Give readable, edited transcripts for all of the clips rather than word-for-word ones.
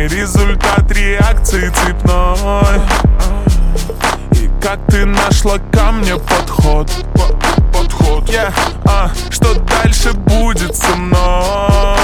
Идеальный результат реакции цепной. И как ты нашла ко мне подход? Что дальше будет со мной?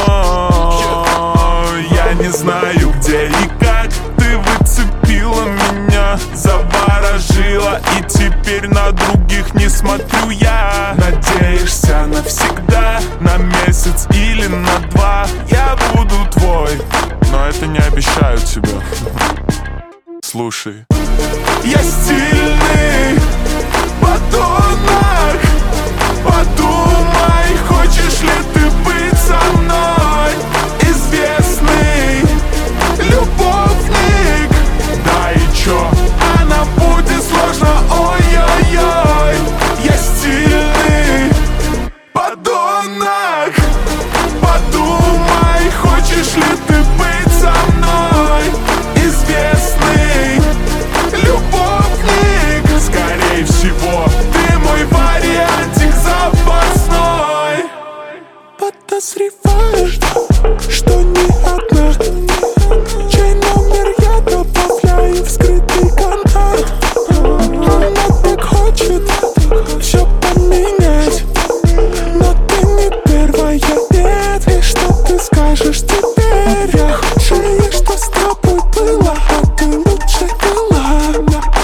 Я не знаю, где и как ты выцепила меня, заворожила, и теперь на других не смотрю я. Надеешься навсегда, на месяц или на 2 я буду твой, но это не обещаю тебе. Слушай, я стильный подонок. Подумай, хочешь ли ты быть со мной? Известный любовник. Да и чё? А нам будет сложно, ой-ой-ой. Я стильный подонок. Подумай, хочешь ли ты быть со мной? Известный любовник. Скорее всего, ты мой вариантик запасной. Подозреваю, что не одна, чей номер я добавляю в скрытый контакт. Она так хочет все поменять, но ты не первая, нет. И что ты скажешь теперь? Я худшее, что с тобой было, а ты лучше была.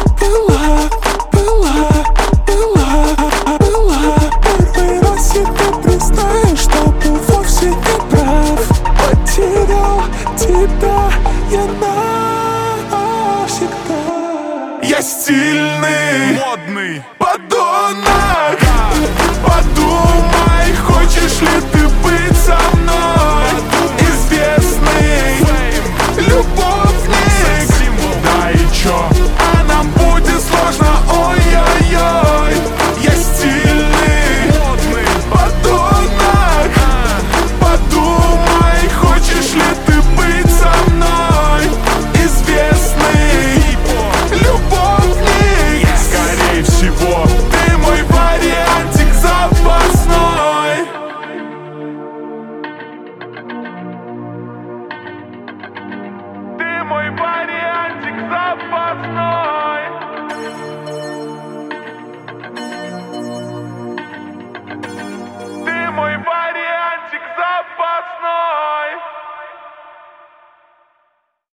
Первый раз себе признаю, что был вовсе не прав. Потерял тебя я навсегда. Я стильный, модный подонок. Подумай, хочешь ли ты быть со мной? Известный любовник. Да и чё? А нам будет сложно, ой-ой-ой. Я стильный подонок. Подумай, хочешь ли ты быть со мной? Известный любовник. Скорее всего, ты мой вариантик запасной. Ты мой вариантик запасной.